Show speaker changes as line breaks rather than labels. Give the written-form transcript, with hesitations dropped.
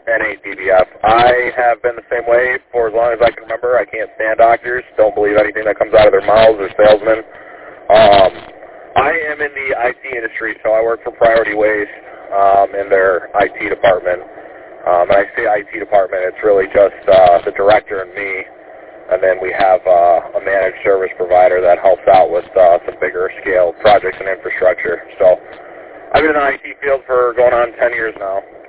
N8DBF. I have been the same way for as long as I can remember. I can't stand doctors. Don't believe anything that comes out of their mouths or salesmen. I am in the IT industry, so I work for Priority Waste in their IT department. And I say IT department, it's really just the director and me, and then we have a managed service provider that helps out with some bigger scale projects and infrastructure. So I've been in the IT field for going on 10 years now.